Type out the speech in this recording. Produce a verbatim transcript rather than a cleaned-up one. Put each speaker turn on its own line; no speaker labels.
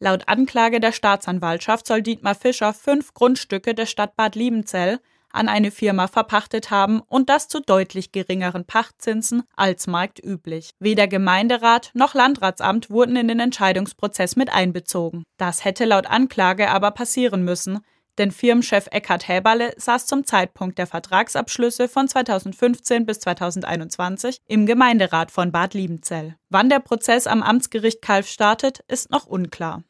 Laut Anklage der Staatsanwaltschaft soll Dietmar Fischer fünf Grundstücke der Stadt Bad Liebenzell an eine Firma verpachtet haben und das zu deutlich geringeren Pachtzinsen als marktüblich. Weder Gemeinderat noch Landratsamt wurden in den Entscheidungsprozess mit einbezogen. Das hätte laut Anklage aber passieren müssen, denn Firmenchef Eckhard Häberle saß zum Zeitpunkt der Vertragsabschlüsse von zweitausendfünfzehn bis zweitausendeinundzwanzig im Gemeinderat von Bad Liebenzell. Wann der Prozess am Amtsgericht Calw startet, ist noch unklar.